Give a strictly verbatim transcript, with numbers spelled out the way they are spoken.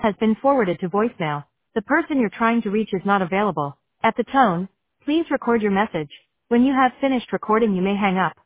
has been forwarded to voicemail. The person you're trying to reach is not available. At the tone, please record your message. When you have finished recording, you may hang up.